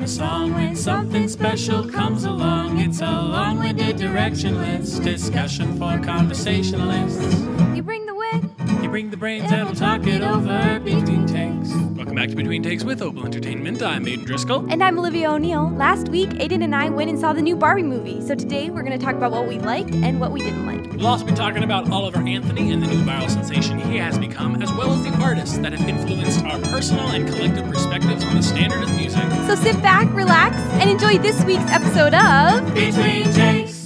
a song when something special comes along. It's a long-winded directionless discussion for conversationalists. You bring the wit, You bring the brains and we'll talk it over between takes. Welcome back to Between Takes with Opal Entertainment. I'm Aiden Driscoll. and I'm Olivia O'Neill. Last week, Aiden and I went and saw the new Barbie movie. So today, we're going to talk about what we liked and what we didn't like. We'll also be talking about Oliver Anthony and the new viral sensation he has become, as well as the artists that have influenced our personal and collective perspectives on the standard of music. So sit back, relax, and enjoy this week's episode of Between Takes.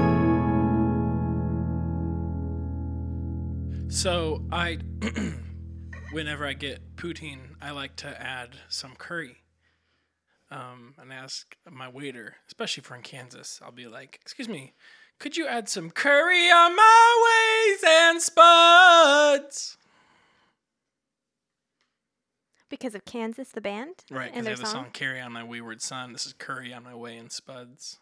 So whenever I get poutine, I like to add some curry. And ask my waiter, especially for in Kansas, I'll be like, "Excuse me, could you add some curry on my ways and spuds?" because of Kansas, the band, Right, because and they their have the song. song "Carry on My Wayward Son." This is curry on my way and spuds.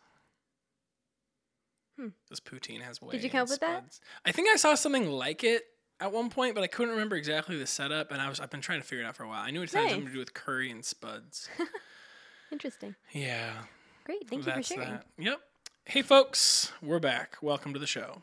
This poutine has way. Did you come up and with that? spuds. I think I saw something like it at one point, but I couldn't remember exactly the setup, and I've been trying to figure it out for a while. I knew it had something to do with curry and spuds. Interesting. Yeah. Great. Thank you for That's sharing. that. Yep. Hey, folks, we're back. Welcome to the show.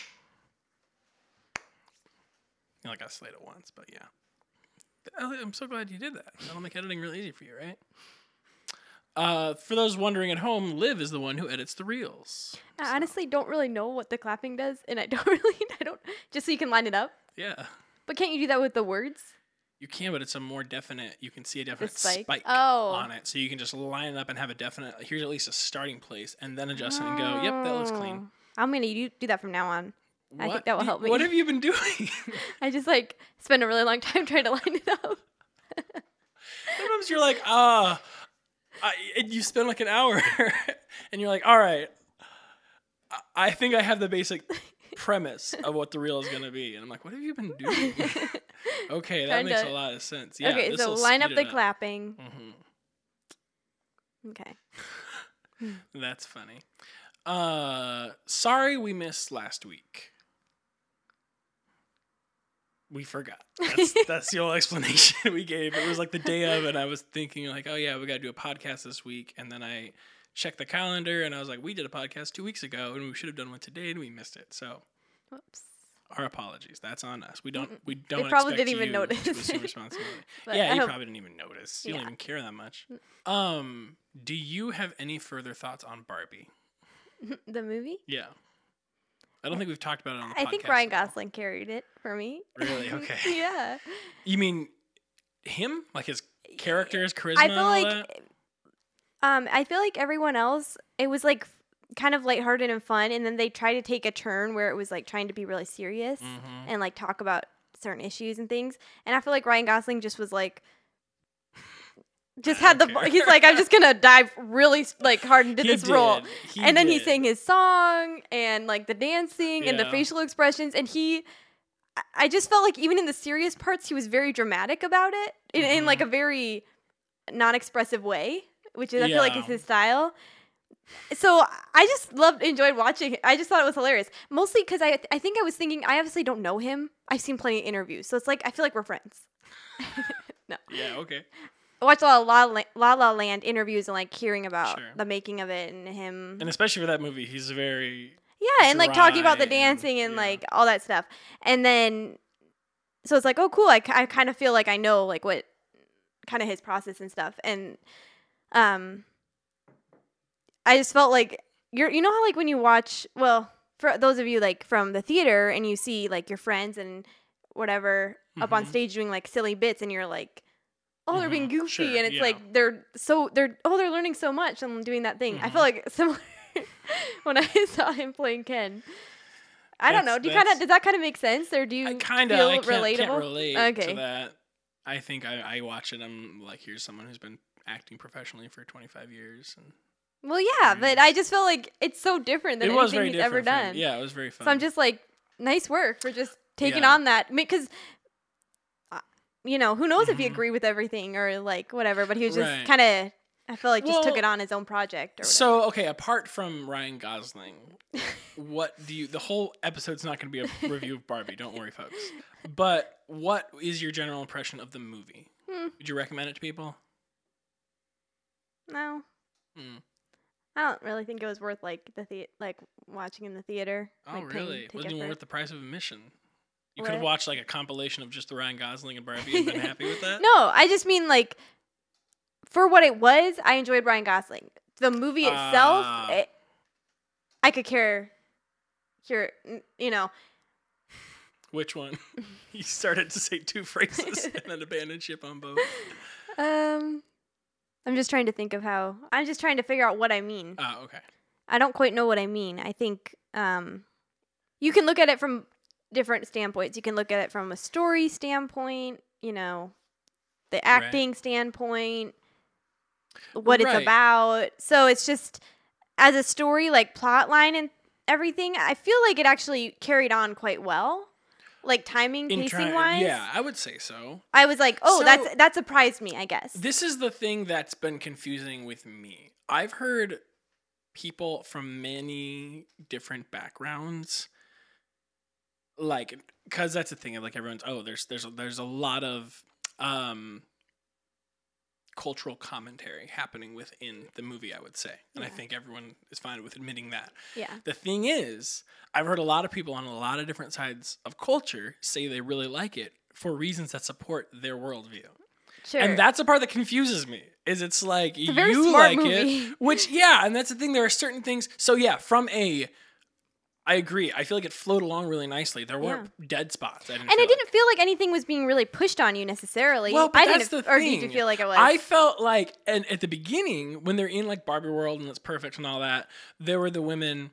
You only got Slate at once, but yeah. I'm so glad you did that. That'll make editing really easy for you, right? For those wondering at home, Liv is the one who edits the reels. I honestly don't really know what the clapping does, and I don't, just so you can line it up. Yeah. But can't you do that with the words? You can, but it's a more definite, you can see a definite spike? spike Oh. on it. So you can just line it up and have a definite, here's at least a starting place, and then adjust it and go, yep, that looks clean. I'm going to do that from now on. I think that will help me. What have you been doing? I just spend a really long time trying to line it up. Sometimes you're like, and you spend like an hour, and you're like, all right, I think I have the basic premise of what the reel is going to be. And I'm like, what have you been doing? Okay, that makes a lot of sense. Yeah. Okay, so line up the clapping. Mm-hmm. Okay. That's funny. Sorry we missed last week. We forgot. That's the only explanation we gave. It was like the day of, and I was thinking like, oh yeah, we got to do a podcast this week. And then I checked the calendar, and I was like, we did a podcast 2 weeks ago, and we should have done one today, and we missed it. So, Whoops. Our apologies. That's on us. We don't. They probably didn't even notice. To assume responsibility. But yeah, you probably didn't even notice. You Yeah. don't even care that much. Do you have any further thoughts on Barbie? The movie? Yeah. I don't think we've talked about it on the podcast. I think Ryan Gosling carried it for me. Really? Okay. Yeah. You mean him? Like his character, his charisma, I and feel all like that? I feel like everyone else, it was like kind of lighthearted and fun, and then they tried to take a turn where it was like trying to be really serious and like talk about certain issues and things. And I feel like Ryan Gosling just was like he's like, I'm just gonna dive really like hard into this role. And then he sang his song and like the dancing and the facial expressions, and I just felt like even in the serious parts he was very dramatic about it in like a very non-expressive way, which is I feel like is his style. So I just enjoyed watching it. I just thought it was hilarious, mostly because I think I was thinking, I obviously don't know him. I've seen plenty of interviews, so it's like I feel like we're friends. No. Yeah. Okay. I watched a lot of La La Land interviews and like hearing about the making of it and him. And especially for that movie, he's very and like talking about the dry dancing and like all that stuff. And then, so it's like, oh, cool. I kind of feel like I know like what kind of his process and stuff. And I just felt like you know how like when you watch, well, for those of you like from the theater and you see like your friends and whatever up on stage doing like silly bits and you're like, oh, they're being goofy, and it's like they're learning so much and doing that thing. I feel like similar when I saw him playing Ken. I don't know. Does that kind of make sense, or do you feel relatable? Can't relate to that. I think I watch it. I'm like, here's someone who's been acting professionally for 25 years, and well, yeah, but I just feel like it's so different than anything he's ever done. Yeah, it was very fun. So I'm just like, nice work for just taking on that, because you know, who knows if you agree with everything or like whatever, but he was just kind of, I feel like just took it on his own project. Or so, okay, apart from Ryan Gosling, what the whole episode's not going to be a review of Barbie, don't worry, folks. But what is your general impression of the movie? Would you recommend it to people? No. Hmm. I don't really think it was worth like like watching in the theater. Oh, like, paying really? ticket Wasn't even for worth it. the price of admission. You could have What? watched like a compilation of just the Ryan Gosling and Barbie and been happy with that. No, I just mean like for what it was, I enjoyed Ryan Gosling. The movie itself, Ah. I could care, you know. Which one? You started to say two phrases and then abandoned ship on both. I'm just trying to think of how. I'm just trying to figure out what I mean. Oh, okay. I don't quite know what I mean. I think you can look at it from different standpoints. You can look at it from a story standpoint, the acting standpoint, what it's about. So it's just as a story, like plot line and everything, I feel like it actually carried on quite well. Like timing, pacing wise. Yeah, I would say so. I was like, oh, So, that surprised me, I guess. This is the thing that's been confusing with me. I've heard people from many different backgrounds, like, because that's the thing. Like everyone's, there's a lot of cultural commentary happening within the movie, I would say. And I think everyone is fine with admitting that. Yeah. The thing is, I've heard a lot of people on a lot of different sides of culture say they really like it for reasons that support their worldview. Sure. And that's the part that confuses me. It's like, it's a very you smart like movie. it. Which, yeah, and that's the thing. There are certain things. So, yeah, I agree. I feel like it flowed along really nicely. There weren't dead spots. And it didn't feel like anything was being really pushed on you necessarily. Well, but I that's didn't, the or thing. did you feel like it was? I felt like, and at the beginning, when they're in like Barbie World and it's perfect and all that, there were the women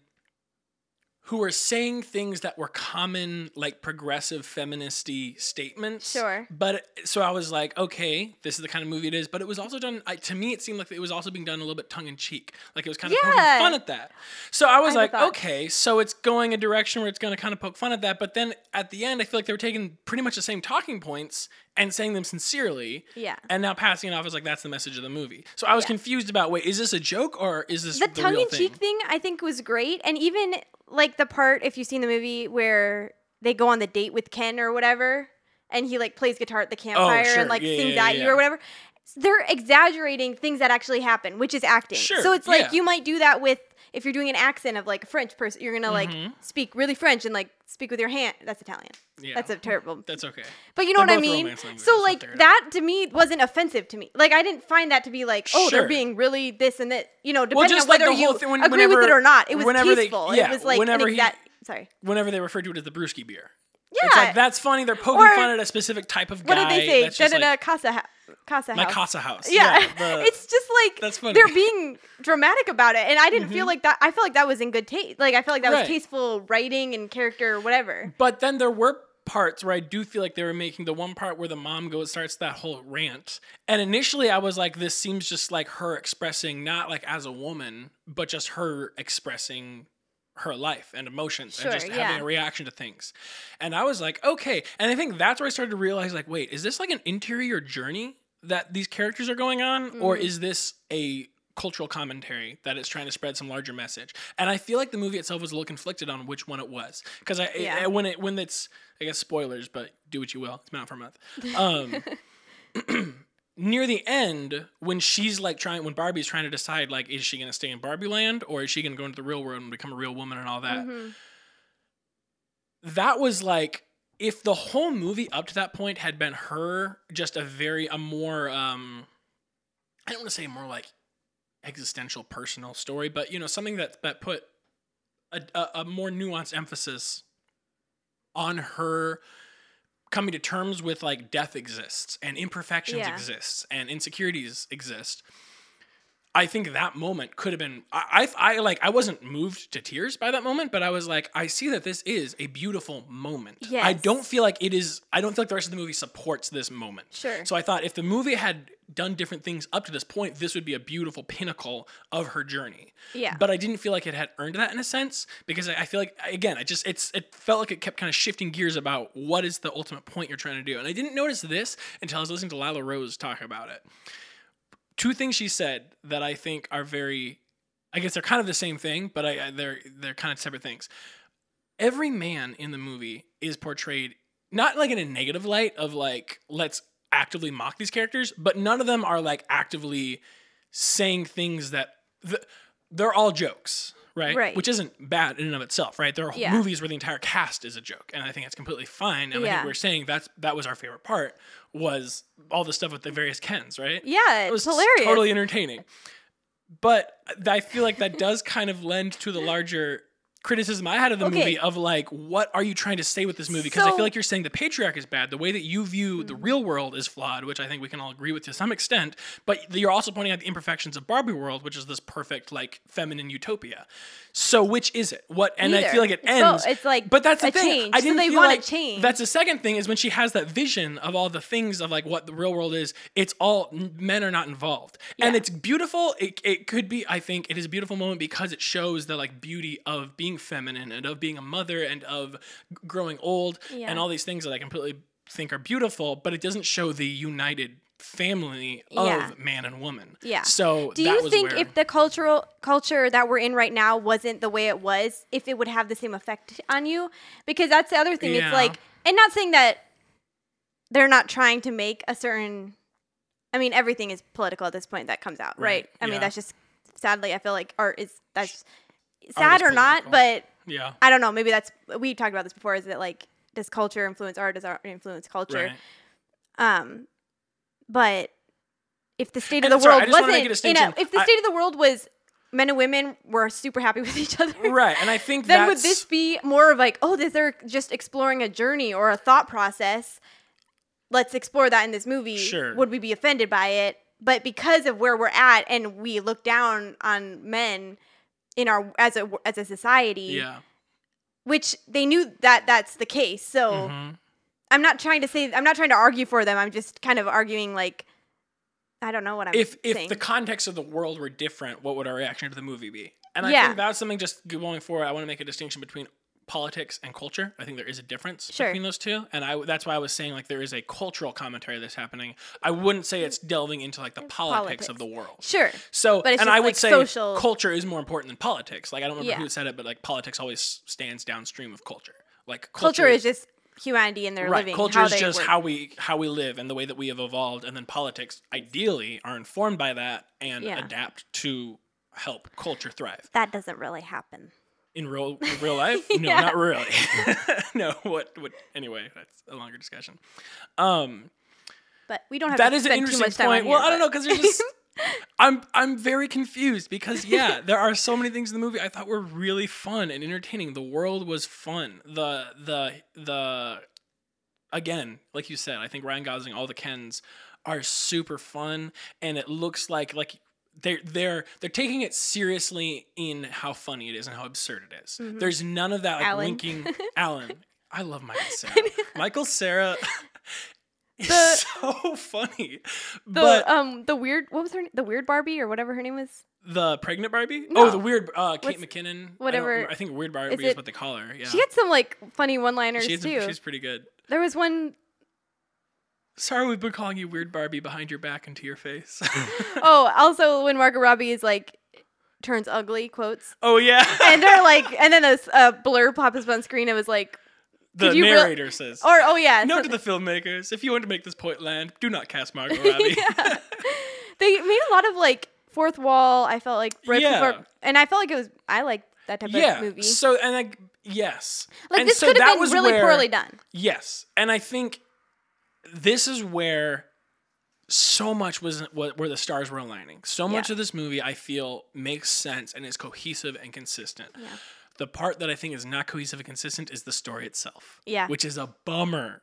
who were saying things that were common, like progressive feministy statements. Sure. But so I was like, okay, this is the kind of movie it is. But it was also done, to me, it seemed like it was also being done a little bit tongue in cheek. Like it was kind of poking fun at that. So I was like, okay, so it's going a direction where it's going to kind of poke fun at that. But then at the end, I feel like they were taking pretty much the same talking points and saying them sincerely. Yeah. And now passing it off as like, that's the message of the movie. So I was confused about, wait, is this a joke or is this the real thing? The tongue-in-cheek thing, I think, was great. And even, like, the part, if you've seen the movie, where they go on the date with Ken or whatever, and he, like, plays guitar at the campfire and, like, sings at you or whatever. They're exaggerating things that actually happen, which is acting. Sure, so it's like, you might do that with, if you're doing an accent of, like, a French person, you're going to, like, speak really French and, like, speak with your hand. That's Italian. Yeah. That's a terrible. That's okay. But you know what I mean? So, like, that to me wasn't offensive to me. Like, I didn't find that to be like, oh, they're being really this and that, depending on whether you agree with it or not. It was tasteful. It was like, whenever they referred to it as the brewski beer. Yeah. It's like, that's funny. They're poking fun at a specific type of guy. What did they say? Casa house. My casa house. Yeah. It's just like, that's funny. They're being dramatic about it. And I didn't feel like that. I felt like that was in good taste. Like, I felt like that was tasteful writing and character or whatever. But then there were parts where I do feel like they were making the one part where the mom starts that whole rant. And initially I was like, this seems just like her expressing, not like as a woman, but just her expressing her life and emotions and just having a reaction to things. And I was like, okay. And I think that's where I started to realize, like, wait, is this like an interior journey that these characters are going on? Or is this a cultural commentary that is trying to spread some larger message? And I feel like the movie itself was a little conflicted on which one it was. Because when it's, I guess, spoilers, but do what you will. It's been out for a month. Near the end, when she's like when Barbie's trying to decide, like, is she going to stay in Barbie land or is she going to go into the real world and become a real woman and all that? That was like, if the whole movie up to that point had been her, just a more, I don't want to say more like existential personal story, but, something that put a more nuanced emphasis on her coming to terms with, like, death exists and imperfections exists and insecurities exist. I think that moment could have been, I wasn't moved to tears by that moment, but I was like, I see that this is a beautiful moment. Yes. I don't feel like the rest of the movie supports this moment. Sure. So I thought if the movie had done different things up to this point, this would be a beautiful pinnacle of her journey. Yeah. But I didn't feel like it had earned that in a sense, because I feel like, again, it felt like it kept kind of shifting gears about what is the ultimate point you're trying to do. And I didn't notice this until I was listening to Lila Rose talk about it. Two things she said that I think are very, I guess they're kind of the same thing, but they're kind of separate things. Every man in the movie is portrayed not like in a negative light of like, let's actively mock these characters, but none of them are like actively saying things that they're all jokes, right? Right. Which isn't bad in and of itself, right? There are Yeah. movies where the entire cast is a joke, and I think it's completely fine. And I Yeah. think we're saying that was our favorite part, was all the stuff with the various Kens, right? Yeah, It was it's hilarious. totally entertaining. But I feel like that does kind of lend to the larger criticism I had of the movie of like, what are you trying to say with this movie? Because I So- feel like you're saying the patriarch is bad. The way that you view the real world is flawed, which I think we can all agree with to some extent. But you're also pointing out the imperfections of Barbie world, which is this perfect, like, feminine utopia. So which is it? What? And I Neither. feel like it It's ends. it's like but that's the a thing. change. I So didn't they feel want like a change. that's the second thing is when she has that vision of all the things of like what the real world is. It's all men are not involved, and Yeah. it's beautiful. It could be. I think it is a beautiful moment because it shows the like beauty of being feminine and of being a mother and of growing old Yeah. and all these things that I completely think are beautiful. But it doesn't show the united family Yeah. of man and woman. Yeah. So Do that you was think where, if the culture that we're in right now wasn't the way it was, if it would have the same effect on you? Because that's the other thing. Yeah. It's like, and not saying that they're not trying to make a certain. I mean, everything is political at this point that comes out, right? I mean, yeah. that's just sadly. I feel like that's Art sad is or not, political. but yeah, I don't know. Maybe that's we talked about this before. Is it like does culture influence art? Does art influence culture? right. But if the state of And the sorry, I world just wanna wasn't, make a distinction. if the state of the world was men and women were super happy with each other, Right, and I think then that's would this be more of like, oh, they're just exploring a journey or a thought process? Let's explore that in this movie. Sure. Would we be offended by it? But because of where we're at, and we look down on men in our as a society, yeah. which they knew that that's the case. So. Mhm. I'm not trying to argue for them. I'm just kind of arguing like I don't know what I'm If saying. the context of the world were different, what would our reaction to the movie be? And I Yeah. think that's something just going forward. I want to make a distinction between politics and culture. I think there is a difference Sure. between those two, and that's why I was saying like there is a cultural commentary that's happening. I wouldn't say it's delving into like the politics of the world. Sure. So, But it's and just, I would like, say social- culture is more important than politics. Like I don't remember Yeah. who said it, but like politics always stands downstream of culture. Like Culture is just humanity and their right. living. Culture how is they just work. how we live and the way that we have evolved, and then politics ideally are informed by that and Yeah. adapt to help culture thrive. That doesn't really happen. In real life? No, Yeah. not really. No, what anyway, that's a longer discussion. But we don't have That to is an spend too interesting much time point. on Well, here, I don't know but- because there's just I'm very confused because yeah, there are so many things in the movie I thought were really fun and entertaining. The world was fun. The again, like you said, I think Ryan Gosling, all the Kens are super fun, and it looks like they're taking it seriously in how funny it is and how absurd it is. There's none of that like Alan. winking. Alan, I love Michael Cera. Michael Cera is so funny. But the weird what was her the weird Barbie or whatever her name was? the pregnant Barbie? No. Oh, the weird Kate What's- McKinnon. whatever. I think weird Barbie Is is it- what they call her. Yeah. She had some like funny one-liners She's too. she's pretty good. There was one Sorry, we've been calling you weird Barbie behind your back and to your face. oh, also when Margot Robbie is like turns ugly quotes. Oh yeah. And they're like and then a blurb pops up on screen. It was like The could you real- narrator says. or oh yeah. Note so- to the filmmakers: if you want to make this point land, do not cast Margot Robbie. Yeah. They made a lot of like fourth wall. I felt like right Yeah. before, and I felt like it was. I like that type Yeah. of movie. So and like yes. Like and this so could that have been was really where- poorly done. Yes, and I think this is where so much was where the stars were aligning. So much Yeah. of this movie I feel makes sense and is cohesive and consistent. Yeah. The part that I think is not cohesive and consistent is the story itself. Yeah. Which is a bummer.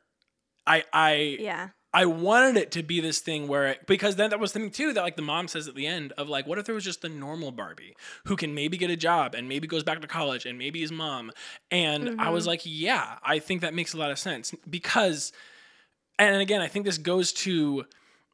I Yeah. I wanted it to be this thing where because then that was the thing too that like the mom says at the end of like what if there was just the normal Barbie who can maybe get a job and maybe goes back to college and maybe is mom, and I was like yeah, I think that makes a lot of sense because and again I think this goes to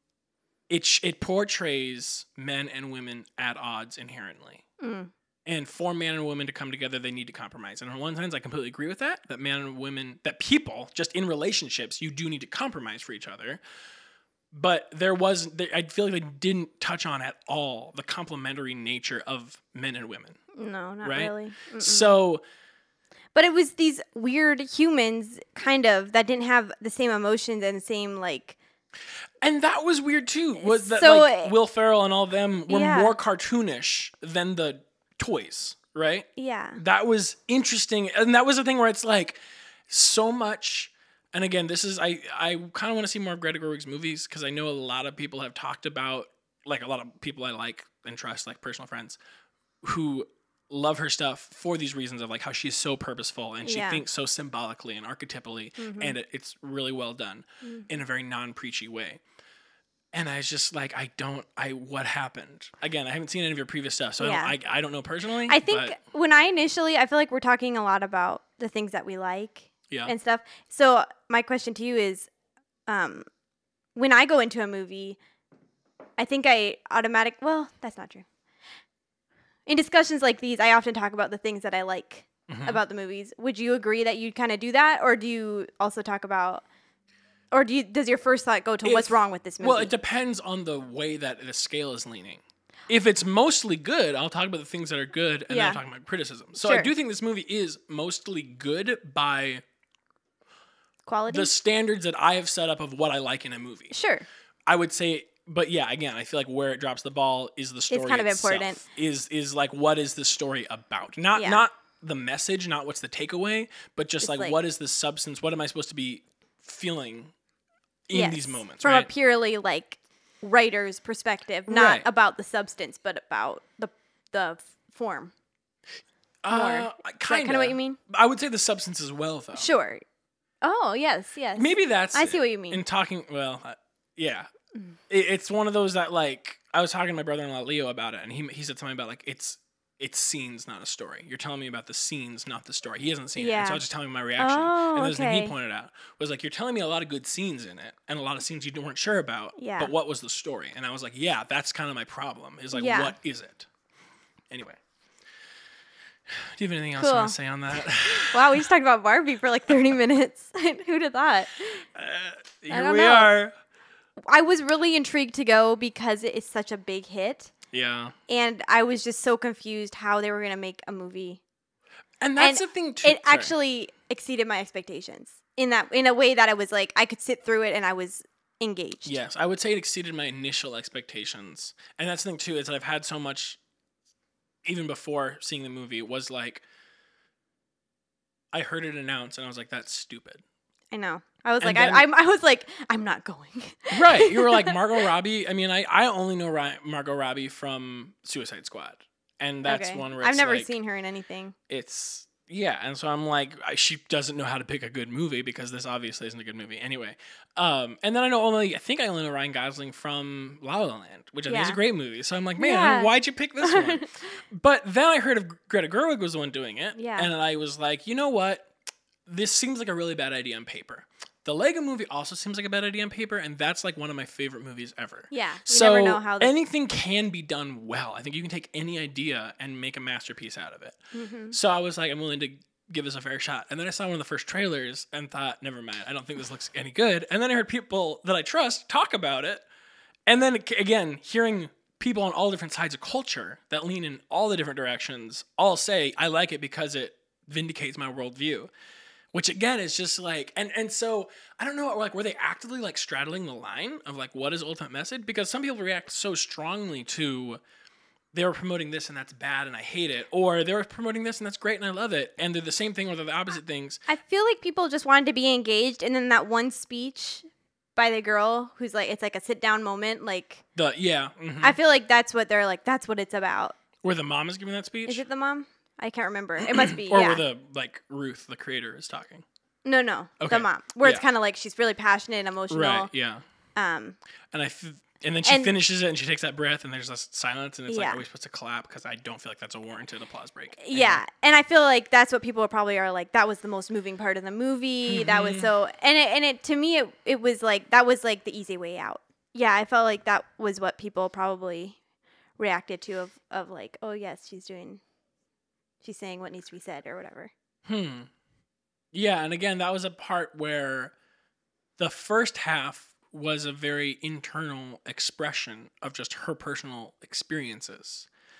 it portrays men and women at odds inherently. And for man and woman to come together, they need to compromise. And on one hand, I completely agree with that. That man and women, that people, just in relationships, you do need to compromise for each other. But I feel like they didn't touch on at all the complementary nature of men and women. No, not Right? really. Mm-mm. So, But it was these weird humans, kind of, that didn't have the same emotions and same like And that was weird too. Was that So, like Will Ferrell and all of them were yeah. more cartoonish than the toys, right? Yeah. That was interesting. And that was the thing where it's like so much. And again, this is, I kind of want to see more of Greta Gerwig's movies because I know a lot of people have talked about, like a lot of people I like and trust, like personal friends, who love her stuff for these reasons of like how she's so purposeful and she thinks so symbolically and archetypally, and it's really well done in a very non-preachy way. And I was just like, what happened? Again, I haven't seen any of your previous stuff, so I don't know personally. I think when I feel like we're talking a lot about the things that we like and stuff. So my question to you is, when I go into a movie, I think well, that's not true. In discussions like these, I often talk about the things that I like about the movies. Would you agree that you kind of do that? Or do you also talk about, does your first thought go to what's wrong with this movie? Well, it depends on the way that the scale is leaning. If it's mostly good, I'll talk about the things that are good, and then I'll talk about criticism. So I do think this movie is mostly good by quality, the standards that I have set up of what I like in a movie. Sure. I would say, but yeah, again, I feel like where it drops the ball is the story. It's kind of itself. important. Is like, what is the story about? Not the message, not what's the takeaway, but just like what is the substance? What am I supposed to be feeling in these moments? From a purely like writer's perspective, not about the substance, but about the form. Kind of what you mean? I would say the substance as well, though. Sure. Oh, yes. Maybe that's. I see what you mean. In talking, yeah. It's one of those that like I was talking to my brother-in-law Leo about it, and he said something about like it's scenes, not a story. You're telling me about the scenes, not the story. He hasn't seen it, and so I was just telling him my reaction. And there's the thing he pointed out was like, you're telling me a lot of good scenes in it, and a lot of scenes you weren't sure about. Yeah. But what was the story? And I was like, yeah, that's kind of my problem. Is like, what is it? Anyway. Do you have anything else you want to say on that? Wow, we just talked about Barbie for like 30 minutes. Who did that? Here we are. I was really intrigued to go because it is such a big hit. Yeah. And I was just so confused how they were going to make a movie. And that's the thing too. It actually exceeded my expectations in a way that I was like, I could sit through it and I was engaged. Yes, I would say it exceeded my initial expectations. And that's the thing too, is that I've had so much, even before seeing the movie, was like, I heard it announced and I was like, that's stupid. I know. I was like, I was like, I'm not going. Right. You were like, Margot Robbie. I mean, I only know Margot Robbie from Suicide Squad. And that's one where it's I've never like, seen her in anything. And so I'm like, she doesn't know how to pick a good movie because this obviously isn't a good movie. Anyway. And then I only know Ryan Gosling from La La Land, which I think is a great movie. So I'm like, man, why'd you pick this one? But then I heard of Greta Gerwig was the one doing it. Yeah. And I was like, you know what? This seems like a really bad idea on paper. The Lego Movie also seems like a bad idea on paper, and that's like one of my favorite movies ever. Yeah, you never know how anything can be done well. I think you can take any idea and make a masterpiece out of it. Mm-hmm. So I was like, I'm willing to give this a fair shot. And then I saw one of the first trailers and thought, never mind, I don't think this looks any good. And then I heard people that I trust talk about it. And then again, hearing people on all different sides of culture that lean in all the different directions all say, I like it because it vindicates my worldview. Which again is just like, and so I don't know, like, were they actively like straddling the line of like what is ultimate message? Because some people react so strongly to they were promoting this and that's bad and I hate it, or they were promoting this and that's great and I love it, and they're the same thing or they're the opposite things. I feel like people just wanted to be engaged, and then that one speech by the girl who's like, it's like a sit down moment, like I feel like that's what they're like. That's what it's about. Where the mom is giving that speech? Is it the mom? I can't remember. It must be. Or where the like Ruth, the creator, is talking. No, the mom. Where it's kind of like she's really passionate and emotional. Right. Yeah. And then she finishes it and she takes that breath and there's this silence and it's like, are we supposed to clap? Because I don't feel like that's a warranted applause break. Yeah, and I feel like that's what people probably are like. That was the most moving part of the movie. That was so, and it to me it was like that was like the easy way out. Yeah, I felt like that was what people probably reacted to of like, oh yes, she's saying what needs to be said or whatever. Yeah, and again, that was a part where the first half was a very internal expression of just her personal experiences,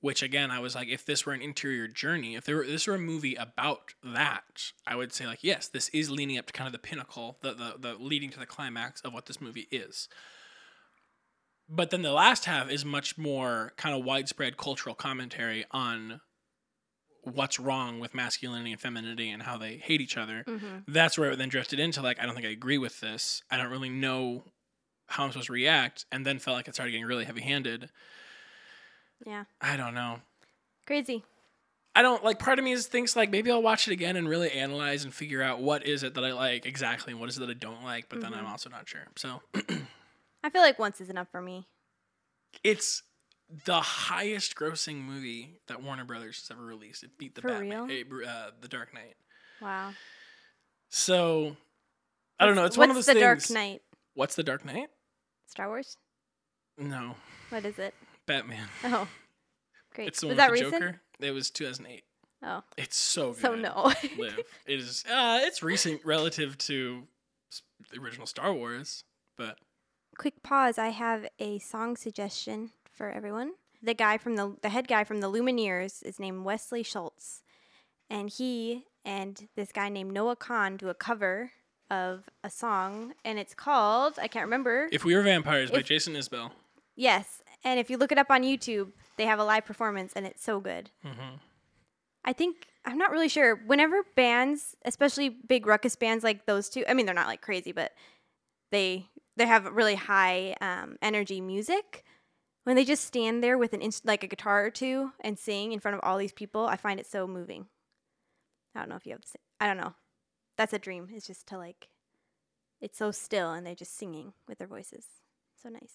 which again, I was like, if this were an interior journey, if this were a movie about that, I would say like, yes, this is leaning up to kind of the pinnacle, the leading to the climax of what this movie is. But then the last half is much more kind of widespread cultural commentary on what's wrong with masculinity and femininity and how they hate each other. Mm-hmm. That's where it then drifted into like, I don't think I agree with this. I don't really know how I'm supposed to react. And then felt like it started getting really heavy-handed. Yeah. I don't know. Crazy. I don't like, part of me thinks like maybe I'll watch it again and really analyze and figure out what is it that I like exactly and what is it that I don't like. But then I'm also not sure. So I feel like once is enough for me. it's the highest grossing movie that Warner Brothers has ever released. It beat the For Batman, real? The Dark Knight. Wow. So I don't know. It's one of those things. What's the Dark Knight? What's the Dark Knight? Star Wars? No, What is it? Batman. Oh, great. It's the Was one that with the recent? Joker. It was 2008. Oh, It's so good. so no. Liv. It is. It's recent relative to the original Star Wars, but Quick pause. I have a song suggestion for everyone. The guy from the head guy from the Lumineers is named Wesley Schultz, and he and this guy named Noah Kahn do a cover of a song, and it's called, I can't remember. If We Were Vampires by Jason Isbell. Yes, and if you look it up on YouTube, they have a live performance, and it's so good. Mm-hmm. I think, I'm not really sure. Whenever bands, especially big ruckus bands like those two, I mean, they're not like crazy, but they have really high energy music. When they just stand there with like a guitar or two and sing in front of all these people, I find it so moving. I don't know if you have to say, I don't know. That's a dream. It's just to like, it's so still and they're just singing with their voices. So nice.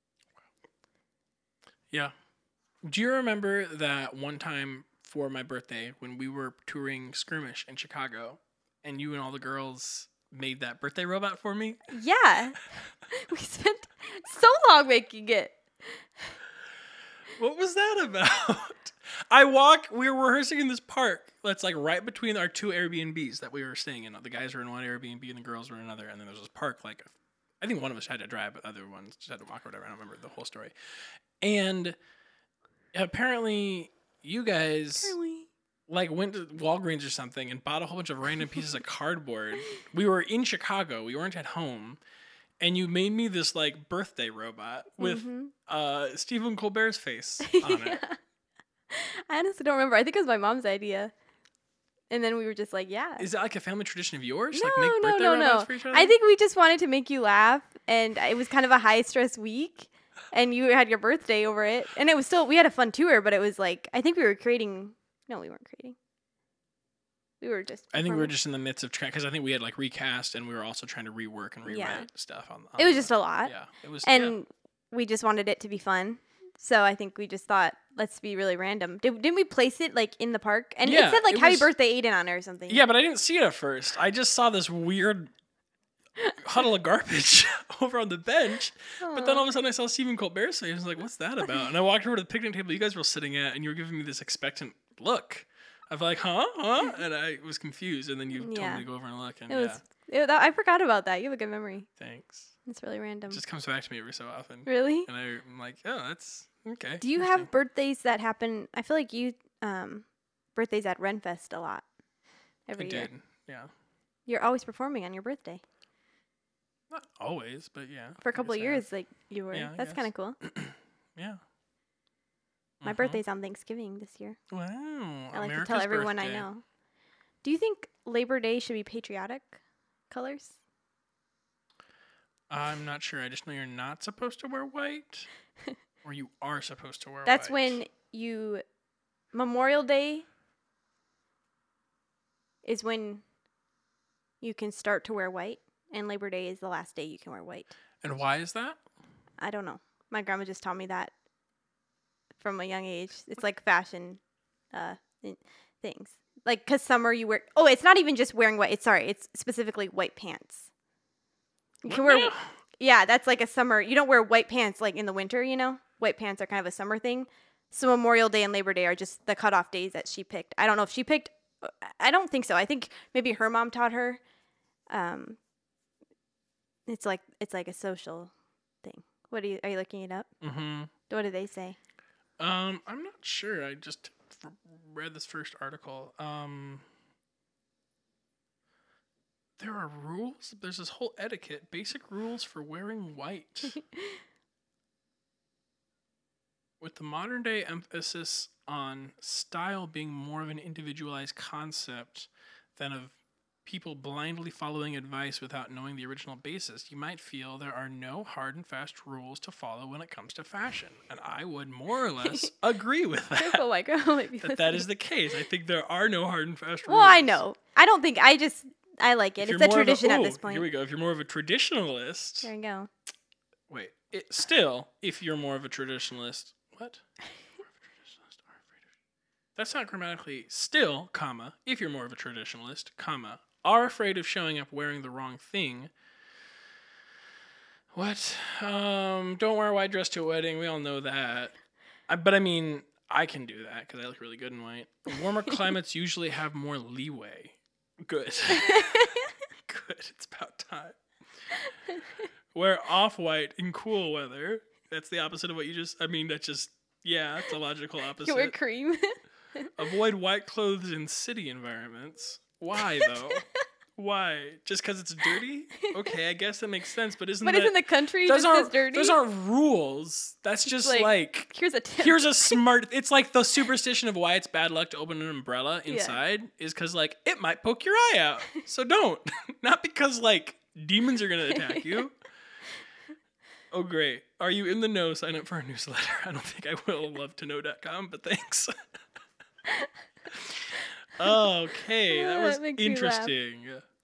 Yeah. Do you remember that one time for my birthday when we were touring Skirmish in Chicago and you and all the girls made that birthday robot for me? Yeah. We spent so long making it. What was that about? We were rehearsing in this park that's like right between our two Airbnbs that we were staying in. The guys were in one Airbnb and the girls were in another. And then there was this park, like, I think one of us had to drive, but the other ones just had to walk or whatever. I don't remember the whole story. And apparently you guys like went to Walgreens or something and bought a whole bunch of random pieces of cardboard. We were in Chicago. We weren't at home. And you made me this like birthday robot with Stephen Colbert's face on it. I honestly don't remember. I think it was my mom's idea. And then we were just like, yeah. Is that like a family tradition of yours? No, like make birthday robots for each other? I think we just wanted to make you laugh. And it was kind of a high stress week. And you had your birthday over it. And it was still, we had a fun tour, but it was like, I think we were creating, no, we weren't creating. We were just. I think we were just in the midst of trying, because I think we had like recast and we were also trying to rework and rewrite stuff on it was just a lot. Yeah. It was. And we just wanted it to be fun. So I think we just thought, let's be really random. Didn't we place it like in the park? And it said like Happy Birthday Aiden on it or something. Yeah, but I didn't see it at first. I just saw this weird huddle of garbage over on the bench. Aww. But then all of a sudden I saw Stephen Colbert's face. I was like, what's that about? And I walked over to the picnic table you guys were sitting at and you were giving me this expectant look. I was like, huh? And I was confused. And then you told me to go over and look. And I forgot about that. You have a good memory. Thanks. It's really random. It just comes back to me every so often. Really? And I'm like, oh, that's okay. Do you have birthdays that happen? I feel like you birthdays at Renfest a lot every year. I did, yeah. You're always performing on your birthday. Not always, but yeah. For a couple of years, like you were. Yeah, that's kind of cool. Yeah. My birthday's on Thanksgiving this year. Wow. I like to tell everyone I know. Do you think Labor Day should be patriotic colors? I'm not sure. I just know you're not supposed to wear white. Or you are supposed to wear white. That's when Memorial Day is when you can start to wear white. And Labor Day is the last day you can wear white. And why is that? I don't know. My grandma just taught me that from a young age. It's like fashion things. Like, because summer you wear... Oh, it's not even just wearing white. It's specifically white pants. You can wear... Yeah, that's like a summer... You don't wear white pants like in the winter, you know? White pants are kind of a summer thing. So Memorial Day and Labor Day are just the cutoff days that she picked. I don't know if she picked... I don't think so. I think maybe her mom taught her. It's like a social thing. Are you looking it up? Mm-hmm. What do they say? I'm not sure. I just read this first article. There are rules. There's this whole etiquette, basic rules for wearing white. With the modern day emphasis on style being more of an individualized concept than of people blindly following advice without knowing the original basis, you might feel there are no hard and fast rules to follow when it comes to fashion. And I would more or less agree with that. Careful, white girl might be That is the case. I think there are no hard and fast rules. Well, I know. I don't think. I like it. It's a tradition at this point. Here we go. If you're more of a traditionalist. There you go. Wait. If you're more of a traditionalist. What? That's not grammatically. Still, comma, if you're more of a traditionalist, comma, are afraid of showing up wearing the wrong thing. What? Don't wear a white dress to a wedding. We all know that. But I mean, I can do that because I look really good in white. Warmer climates usually have more leeway. Good. Good. It's about time. Wear off-white in cool weather. That's the opposite of what you just... I mean, that's just... Yeah, it's a logical opposite. You wear cream. Avoid white clothes in city environments. Why, though? Why? Just because it's dirty? Okay, I guess that makes sense, but isn't the country just as dirty? Those aren't rules. That's just like here's a tip. Here's a smart... It's like the superstition of why it's bad luck to open an umbrella inside is because, like, it might poke your eye out. So don't. Not because, like, demons are going to attack you. Oh, great. Are you in the know? Sign up for our newsletter. I don't think I will. Lovetoknow.com, but thanks. Okay, that was interesting.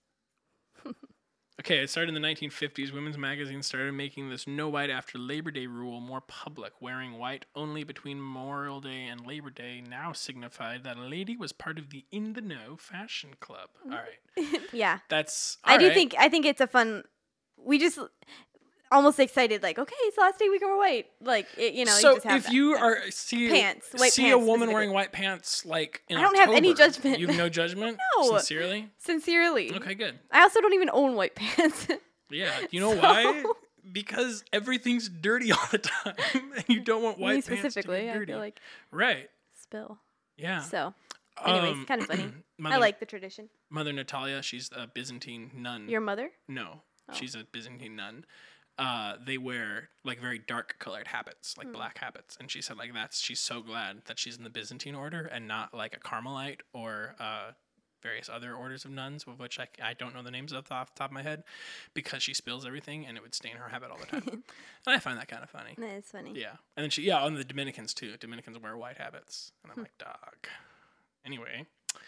Okay, it started in the 1950s. Women's magazines started making this no white after Labor Day rule more public. Wearing white only between Memorial Day and Labor Day now signified that a lady was part of the in the know fashion club. All right. Yeah. That's I think it's a fun... We just... almost excited, like, okay, it's the last day we can wear white. Like, you know, so you just have if you are see a woman wearing white pants, like in October, have any judgment. You have no judgment? No. Sincerely? Okay, good. I also don't even own white pants. Yeah. You know why? Because everything's dirty all the time, and you don't want white pants to be dirty. I feel like right. Spill. Yeah. So, anyways, kind of funny. I like the tradition. Mother Natalia, she's a Byzantine nun. Your mother? No, she's a Byzantine nun. They wear like very dark colored habits, like black habits. And she said like she's so glad that she's in the Byzantine order and not like a Carmelite or various other orders of nuns, of which I don't know the names off the top of my head, because she spills everything and it would stain her habit all the time. And I find that kind of funny. That is funny. Yeah. And then on the Dominicans too. Dominicans wear white habits. And I'm like, dog. Anyway.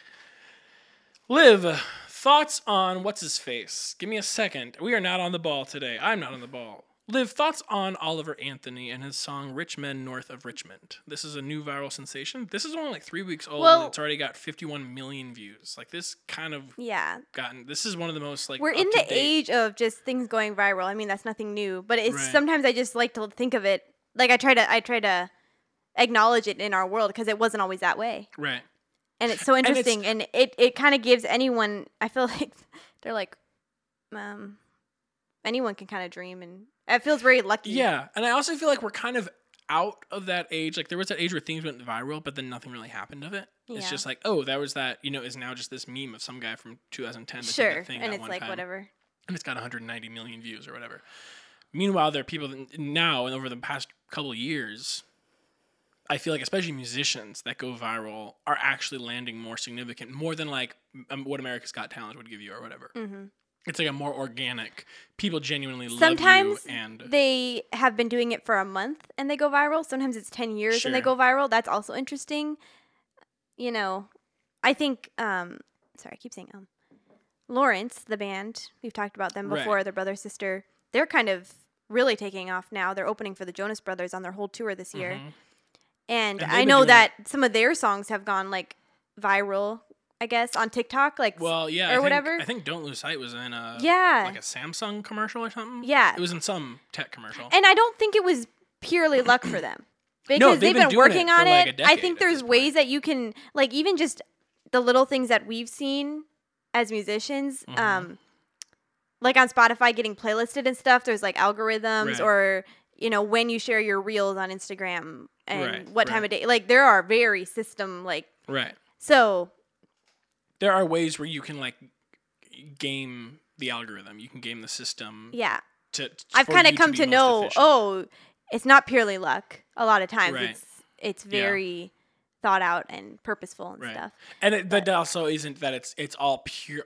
Liv, thoughts on what's his face? Give me a second. We are not on the ball today. I'm not on the ball. Liv, thoughts on Oliver Anthony and his song Rich Men North of Richmond. This is a new viral sensation. This is only like 3 weeks old and it's already got 51 million views. Like this kind of this is one of the most like we're in the age of just things going viral. I mean, that's nothing new, but it's sometimes I just like to think of it like I try to acknowledge it in our world because it wasn't always that way. Right. And it's so interesting, and it kind of gives anyone, I feel like, they're like, anyone can kind of dream, and it feels very lucky. Yeah, and I also feel like we're kind of out of that age. Like, there was that age where things went viral, but then nothing really happened of it. Yeah. It's just like, oh, that was that, is now just this meme of some guy from 2010 that did that thing and that it's one like, time. whatever. And it's got 190 million views or whatever. Meanwhile, there are people that now, and over the past couple of years... I feel like especially musicians that go viral are actually landing more significant, more than like what America's Got Talent would give you or whatever. Mm-hmm. It's like a more organic. People genuinely love you. Sometimes they have been doing it for a month and they go viral. Sometimes it's 10 years and they go viral. That's also interesting. I think, sorry, I keep saying Lawrence, the band, we've talked about them before, their brother, sister, they're kind of really taking off now. They're opening for the Jonas Brothers on their whole tour this year. Mm-hmm. And I know that some of their songs have gone like viral, I guess, on TikTok, like whatever. I think "Don't Lose Sight" was in a Samsung commercial or something. Yeah, it was in some tech commercial. And I don't think it was purely luck for them because they've been working on it. I think there's ways that you can, like, even just the little things that we've seen as musicians, like on Spotify getting playlisted and stuff. There's like algorithms or when you share your reels on Instagram and Right, what time right. of day. Like, there are very system, like, Right. so, There are ways where you can like game the algorithm. You can game the system. yeah. I've I've kind of come to know, it's not purely luck. A lot of times Right. it's very thought out and purposeful and Right. stuff. And that also isn't that it's all pure.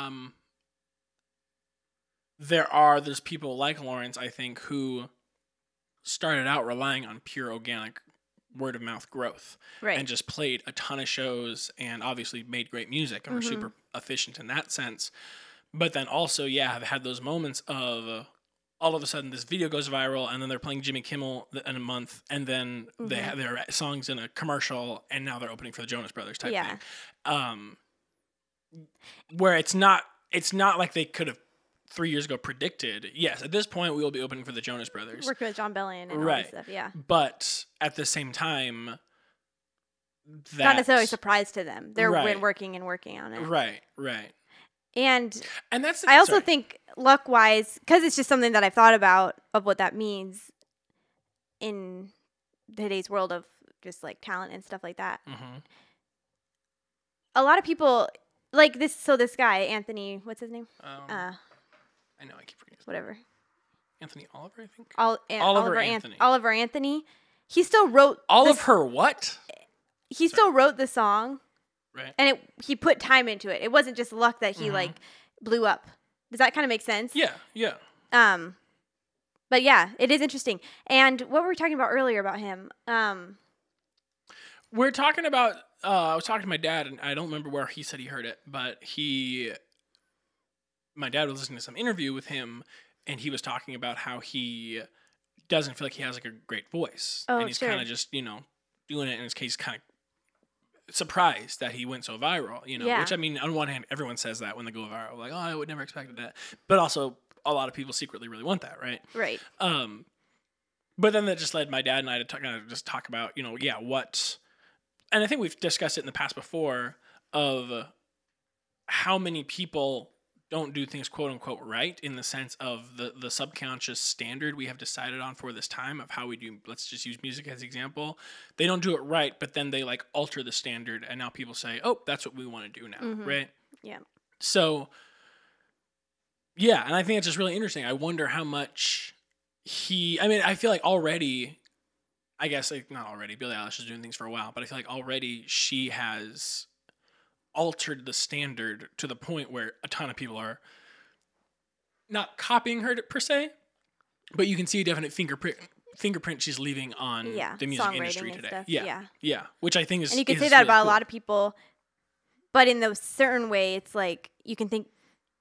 There's people like Lawrence, I think, who started out relying on pure organic word of mouth growth, Right. and just played a ton of shows and obviously made great music and were super efficient in that sense. But then also, have had those moments of all of a sudden this video goes viral and then they're playing Jimmy Kimmel in a month and then they have their songs in a commercial and now they're opening for the Jonas Brothers type thing. Where it's not like they could have 3 years ago predicted, yes, at this point we will be opening for the Jonas Brothers. Working with John Bellion and all Right. this stuff, yeah. But at the same time, Not necessarily a surprise to them. They're Right. working on it. Right. And that's I also think luck-wise, because it's just something that I've thought about of what that means in today's world of just like talent and stuff like that. Mm-hmm. A lot of people like this. So this guy, Anthony, what's his name? I know I keep forgetting his name. Whatever. Anthony Oliver, I think. Oliver Anthony. Oliver Anthony. He still wrote what? He still wrote the song. Right. And he put time into it. It wasn't just luck that he like blew up. Does that kind of make sense? Yeah. But yeah, it is interesting. And what were we talking about earlier about him? We're talking about. I was talking to my dad, and I don't remember where he said he heard it, but my dad was listening to some interview with him, and he was talking about how he doesn't feel like he has like a great voice, and he's kind of just doing it, and he's kind of surprised that he went so viral, which I mean, on one hand, everyone says that when they go viral, like, oh, I would never expected that. But also a lot of people secretly really want that. Right. Right. But then that just led my dad and I to kind of just talk about, what, and I think we've discussed it in the past before of how many people don't do things quote unquote right in the sense of the subconscious standard we have decided on for this time of how we do, let's just use music as an example. They don't do it right, but then they like alter the standard and now people say, oh, that's what we want to do now. Right. Yeah. So yeah. And I think it's just really interesting. I wonder how much I feel like already, I guess like not already, Billie Eilish is doing things for a while, but I feel like already she has altered the standard to the point where a ton of people are not copying her per se, but you can see a definite fingerprint she's leaving on the music industry today. Stuff. Yeah. Which I think is, and you can say that really about cool. a lot of people, but in a certain way, it's like you can think.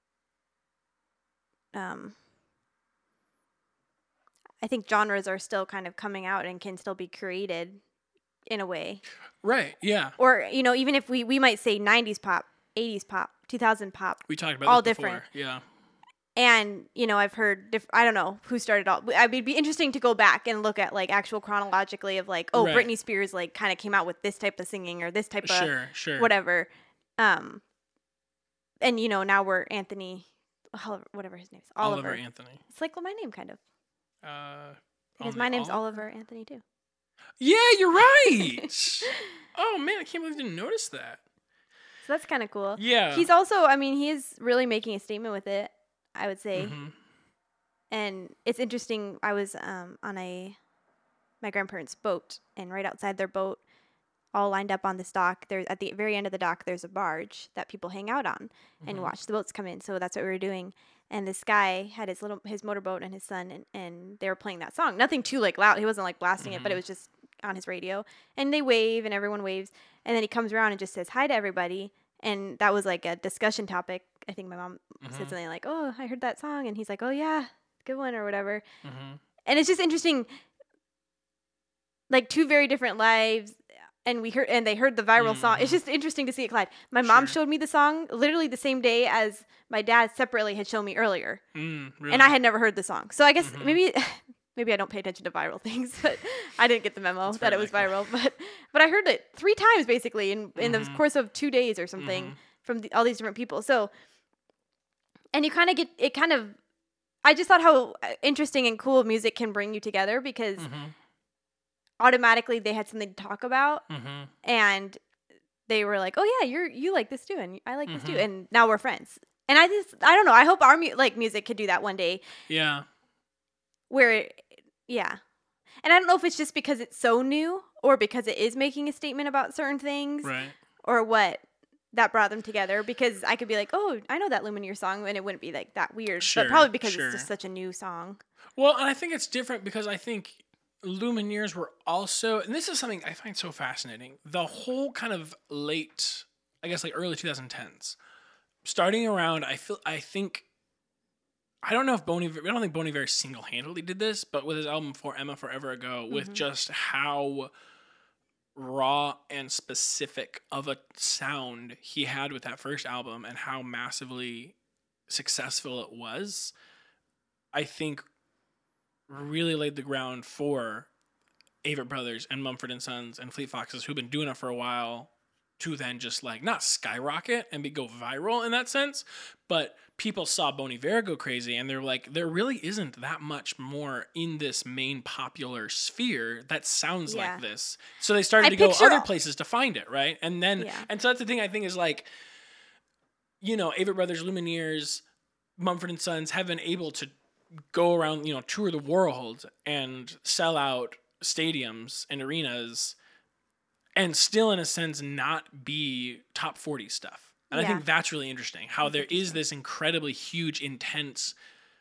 I think genres are still kind of coming out and can still be created in a way. Right, yeah. Or, even if we might say 90s pop, 80s pop, 2000 pop. We talked about all this before. different. Yeah. And, I've heard, I don't know who started all. I mean, it'd be interesting to go back and look at, like, actual chronologically of, like, right. Britney Spears, like, kind of came out with this type of singing or this type of whatever. And, now we're Anthony, whatever his name is. Oliver Anthony. It's like my name, kind of. Because my name's Oliver Anthony, too. Yeah, you're right. Oh, man, I can't believe I didn't notice that. So that's kind of cool. Yeah. He's also, he is really making a statement with it, I would say. Mm-hmm. And it's interesting. I was on my grandparents' boat, and right outside their boat, all lined up on this dock, there's at the very end of the dock, there's a barge that people hang out on and watch the boats come in. So that's what we were doing. And this guy had his motorboat and his son, and they were playing that song. Nothing too like loud. He wasn't like blasting it, but it was just on his radio. And they wave, and everyone waves. And then he comes around and just says hi to everybody. And that was like a discussion topic. I think my mom said something like, "Oh, I heard that song," and he's like, "Oh yeah, good one," or whatever. And it's just interesting, like two very different lives. And they heard the viral song. It's just interesting to see it collide. My mom showed me the song literally the same day as my dad separately had shown me earlier. Really? And I had never heard the song. So I guess maybe I don't pay attention to viral things, but I didn't get the memo that it was viral. But I heard it 3 times basically in the course of 2 days or something from all these different people. So, and you kind of get, it kind of, I just thought how interesting and cool music can bring you together because Mm-hmm. automatically they had something to talk about Mm-hmm. and they were like, "Oh yeah, you like this too, and I like this too," Mhm. and now we're friends. And I don't know. I hope our music could do that one day. Yeah. Where, yeah, and I don't know if it's just because it's so new or because it is making a statement about certain things, Right. or what that brought them together. Because I could be like, "Oh, I know that Lumineer song," and it wouldn't be like that weird. Sure, But probably because sure. it's just such a new song. Well, and I think it's different because I think Lumineers were also, and this is something I find so fascinating, the whole kind of late, I guess like early 2010s, starting around, I think, I don't know if I don't think Bon Iver single-handedly did this, but with his album For Emma Forever Ago, with just how raw and specific of a sound he had with that first album and how massively successful it was, I think really laid the ground for Avett Brothers and Mumford and Sons and Fleet Foxes, who've been doing it for a while, to then just like not skyrocket and go viral in that sense, but people saw Bon Iver go crazy and they're like, there really isn't that much more in this main popular sphere that sounds Yeah. like this. So they started I to go picture other all- places to find it, right? And then, Yeah. and so that's the thing I think is like, you know, Avett Brothers, Lumineers, Mumford and Sons have been able to go around, you know, tour the world and sell out stadiums and arenas and still in a sense not be top 40 stuff. And I Yeah. think that's really interesting how That's there is interesting. this incredibly huge, intense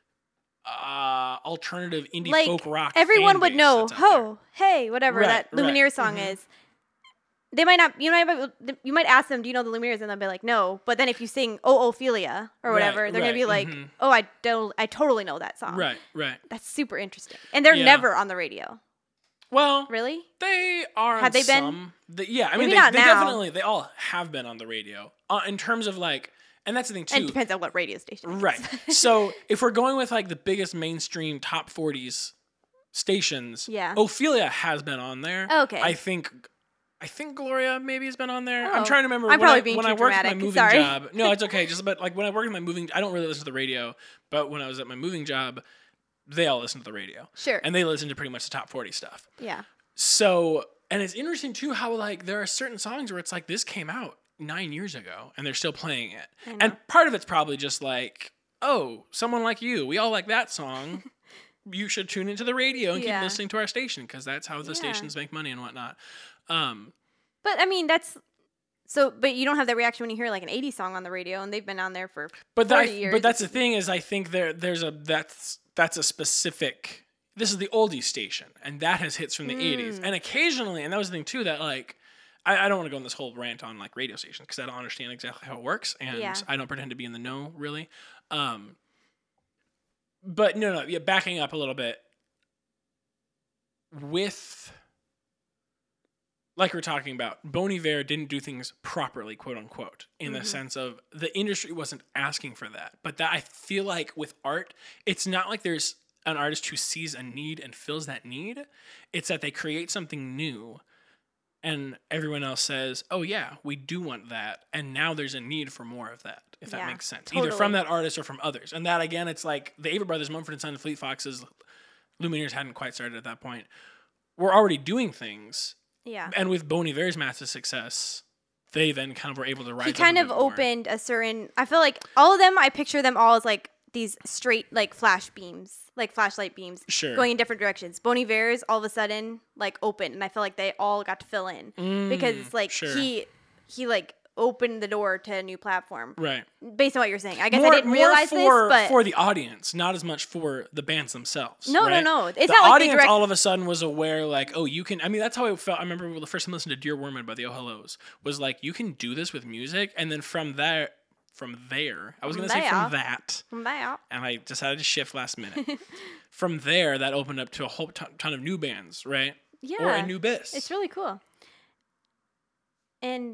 alternative indie Like, folk rock. everyone fan would base know, that's out there. "Ho, hey, whatever Right, that right. Lumineer song Mhm. is." They might not. You might ask them, "Do you know the Lumineers?" And they'll be like, "No." But then if you sing "Oh Ophelia" or Right, whatever, they're gonna right, be like, mhm. "Oh, I don't. I totally know that song." Right, right. That's super interesting. And they're Yeah. never on the radio. Well, Really? they are on Had they been? some. Yeah, I mean, Maybe they not now. definitely, they all have been on the radio. In terms of like, and that's the thing It too. depends on what radio station. I Right. guess. So if we're going with like the biggest mainstream top 40s stations, Yeah. Ophelia has been on there. Okay. I think Gloria maybe has been on there. I'm Oh. trying to remember I'm probably being when too I worked at my dramatic. moving Sorry. job. No, it's okay. Just but like when I worked at my moving, I don't really listen to the radio, but when I was at my moving job, they all listen to the radio. Sure. And they listen to pretty much the top 40 stuff. Yeah. So, and it's interesting too how like there are certain songs where it's like this came out 9 years ago and they're still playing it. I know. And part of it's probably just like, oh, someone like you, we all like that song. You should tune into the radio and Yeah. keep listening to our station because that's how the Yeah. stations make money and whatnot. But I mean, that's so. But you don't have that reaction when you hear like an '80s song on the radio, and they've been on there for 40 years. But that's the thing is I think there's a that's a specific. This is the oldie station, and that has hits from the 80s. And occasionally, and that was the thing too, that like, I don't want to go on this whole rant on like radio stations because I don't understand exactly how it works, and Yeah. I don't pretend to be in the know really. But no, yeah, backing up a little bit. With, like we're talking about, Bon Iver didn't do things properly, quote unquote, in the sense of the industry wasn't asking for that. But that I feel like with art, it's not like there's an artist who sees a need and fills that need. It's that they create something new and everyone else says, oh yeah, we do want that. And now there's a need for more of that, if that Yeah, makes sense. Either from totally. that artist or from others. And that again, it's like the Avett Brothers, Mumford and Sons, Fleet Foxes, Lumineers hadn't quite started at that point. We're already doing things. yeah. And with Bon Iver's massive success, they then kind of were able to rise He up kind a of bit more. opened a certain. I feel like all of them. I picture them all as like these straight like flash beams, like flashlight beams, Sure. going in different directions. Bon Iver's all of a sudden like opened, and I feel like they all got to fill in because it's like sure. he like opened the door to a new platform. Right. Based on what you're saying, I guess I didn't realize for, this, but for the audience, not as much for the bands themselves. No, right? no. It's the not like the audience direct- all of a sudden was aware, like, oh, you can. I mean, that's how it felt. I remember the first time I listened to Dear Woman by the Oh Hellos was like, you can do this with music, and then from there, I was going to say from that, from that. and I decided to shift last minute. From there, that opened up to a whole ton of new bands, right? Yeah, Or a new Biss. It's really cool. And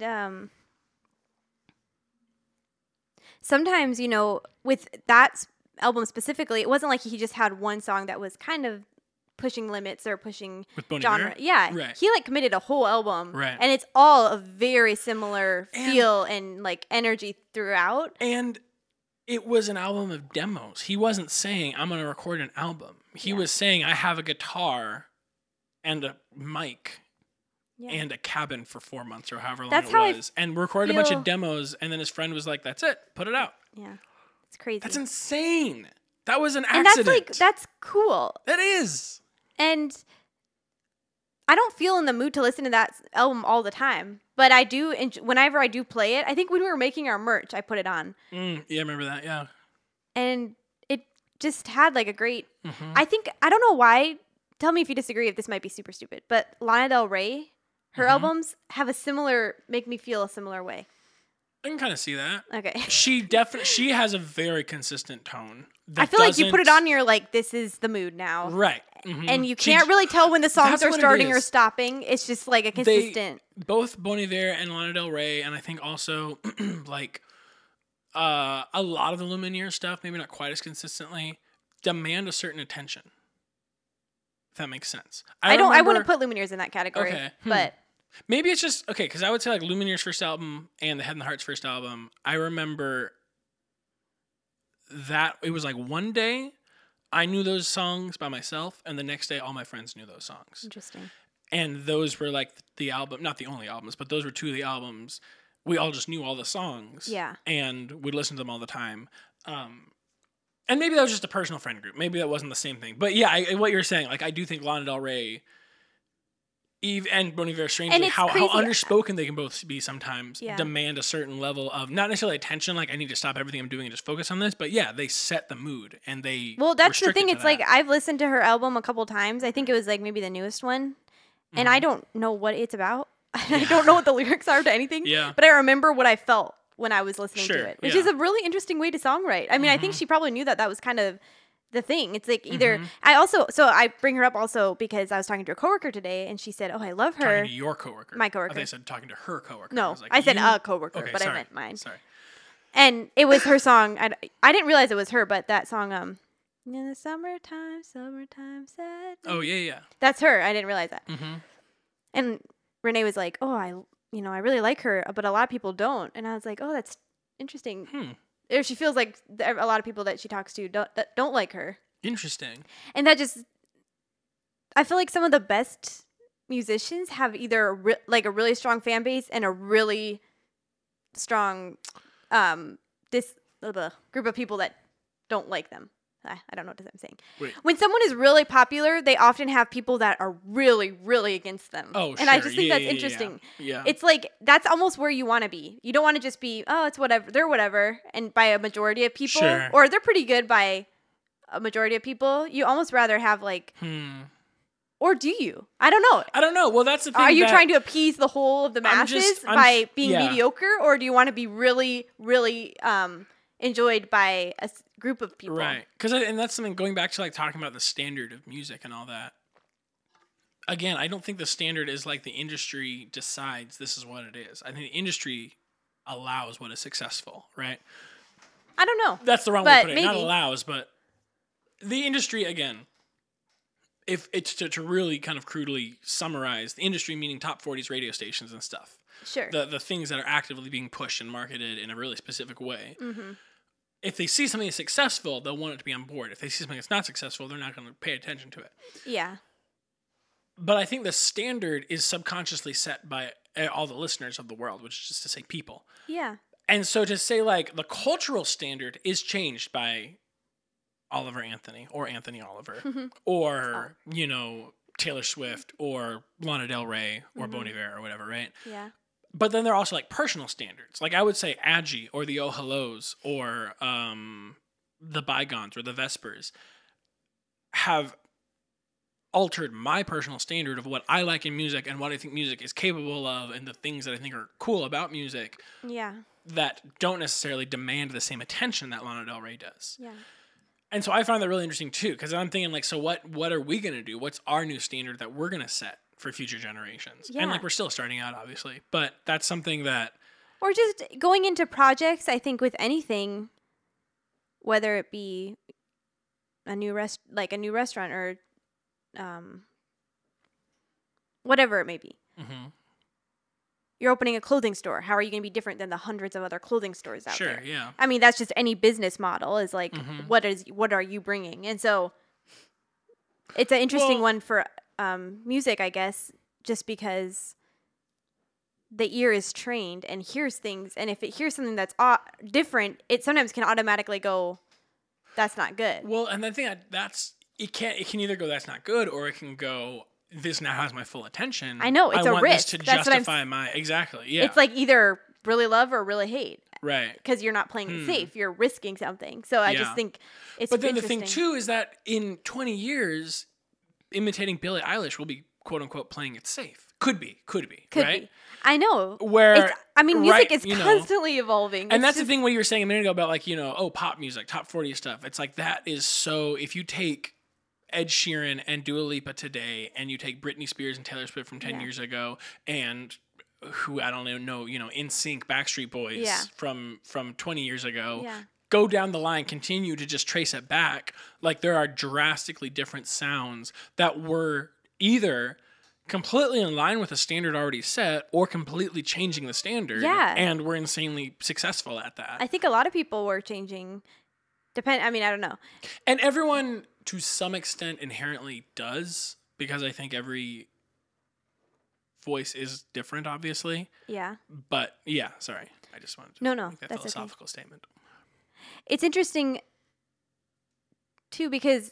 sometimes, you know, with that album specifically, it wasn't like he just had one song that was kind of pushing limits or pushing With Bon genre. Iver? Yeah, Right. he like committed a whole album, Right. And it's all a very similar And- feel and like energy throughout. And It was an album of demos. He wasn't saying, I'm going to record an album. He was saying, I have a guitar and a mic and a cabin for 4 months or however long That's it how was. And recorded a bunch of demos. And then his friend was like, that's it. Put it out. Yeah. It's crazy. That's insane. That was an accident. And that's cool. That is. And I don't feel in the mood to listen to that album all the time, but I do. Whenever I do play it, I think when we were making our merch, I put it on. Yeah, I remember that. Yeah. And it just had like a great. I don't know why. Tell me if you disagree. If this might be super stupid, but Lana Del Rey, her albums have make me feel a similar way. I can kind of see that. Okay. She has a very consistent tone. I feel like you put it on, you're like, this is the mood now. Right. And you can't really tell when the songs are starting or stopping. It's just like a consistent. Both Bon Iver and Lana Del Rey, and I think also like a lot of the Lumineers stuff, maybe not quite as consistently, demand a certain attention. If that makes sense. I wouldn't put Lumineers in that category. Okay. But maybe it's just okay, because I would say like Lumineers' first album and the Head and the Heart's first album, I remember that it was like one day I knew those songs by myself, and the next day all my friends knew those songs. Interesting. And those were like the album, not the only albums, but those were two of the albums. We all just knew all the songs. Yeah. And we'd listen to them all the time. And maybe that was just a personal friend group. Maybe that wasn't the same thing. But yeah, what you're saying, like I do think Lana Del Rey, Eve and Bon Iver, strangely, how underspoken they can both be sometimes, demand a certain level of, not necessarily attention, like I need to stop everything I'm doing and just focus on this, but yeah, they set the mood and they Well, that's the thing. It's like I've listened to her album a couple times. I think it was like maybe the newest one. And I don't know what it's about. I don't know what the lyrics are to anything. Yeah. But I remember what I felt when I was listening to it, which is a really interesting way to songwrite. I mean, I think she probably knew that was kind of the thing. It's like either I bring her up also because I was talking to a coworker today and she said, "Oh, I love her." Talking to your coworker. My coworker. I said talking to her coworker. No, I said a coworker, okay, but sorry. I meant mine. Sorry. And it was her song. I didn't realize it was her, but that song, in the summertime, sad. Oh yeah. That's her. I didn't realize that. Mm-hmm. And Renee was like, "Oh, I really like her, but a lot of people don't." And I was like, "Oh, that's interesting." Or she feels like a lot of people that she talks to don't like her. Interesting. And that just, I feel like some of the best musicians have either a really strong fan base and a really strong group of people that don't like them. I don't know what I'm saying. Wait. When someone is really popular, they often have people that are really, really against them. Oh, sure. And I just think that's interesting. Yeah. It's like, that's almost where you want to be. You don't want to just be, oh, it's whatever. They're whatever. And by a majority of people, or they're pretty good by a majority of people. You almost rather have like, or do you? I don't know. Well, that's the thing. Are you trying to appease the whole of the masses by being mediocre? Or do you want to be really, really enjoyed by a group of people? Right. And that's something, going back to like talking about the standard of music and all that. Again, I don't think the standard is like the industry decides this is what it is. I think the industry allows what is successful, right? I don't know. That's the wrong way to put it. Not allows, but the industry, again, if it's to really kind of crudely summarize, the industry meaning top 40s radio stations and stuff. Sure. The things that are actively being pushed and marketed in a really specific way. Mm-hmm. If they see something is successful, they'll want it to be on board. If they see something that's not successful, they're not going to pay attention to it. Yeah. But I think the standard is subconsciously set by all the listeners of the world, which is just to say people. Yeah. And so to say like the cultural standard is changed by Oliver Anthony or Anthony Oliver or, Taylor Swift or Lana Del Rey or Bon Iver or whatever, right? Yeah. But then there are also like personal standards. Like I would say Adji or the Oh Hellos or the Bygones or the Vespers have altered my personal standard of what I like in music and what I think music is capable of and the things that I think are cool about music. Yeah. That don't necessarily demand the same attention that Lana Del Rey does. Yeah. And so I find that really interesting too, because I'm thinking like, so what are we going to do? What's our new standard that we're going to set for future generations? Yeah. And like, we're still starting out, obviously, but that's something that... Or just going into projects, I think with anything, whether it be a new restaurant or whatever it may be. Mm-hmm. you're opening a clothing store. How are you going to be different than the hundreds of other clothing stores out there? Sure, yeah. I mean, that's just any business model is like, Mm-hmm. what are you bringing? And so it's an interesting one for music, I guess, just because the ear is trained and hears things. And if it hears something that's different, it sometimes can automatically go, that's not good. Well, and I think it can either go that's not good, or it can go this now has my full attention. I know, it's I a want risk. this to That's what I'm justify my exactly. Yeah. It's like either really love or really hate. right. Because you're not playing it safe. You're risking something. So I Yeah. just think it's But then the interesting. thing too is that in 20 years, imitating Billie Eilish will be quote unquote playing it safe. Could be, Could right? be. I know. Where I mean, music right, is you know, constantly evolving. and It's that's the just- thing what you were saying a minute ago about like, pop music, top 40 stuff. It's like that is so, if you take Ed Sheeran and Dua Lipa today and you take Britney Spears and Taylor Swift from 10 Yeah. years ago and who I don't even know, NSYNC, Backstreet Boys Yeah. from 20 years ago, Yeah. go down the line, continue to just trace it back, like there are drastically different sounds that were either completely in line with a standard already set or completely changing the standard. Yeah. And we're insanely successful at that. I think a lot of people were changing. I mean, I don't know. And everyone, to some extent, inherently does, because I think every voice is different, obviously. Yeah. But yeah, sorry. I just wanted to No, make that that's okay. philosophical statement. It's interesting too because,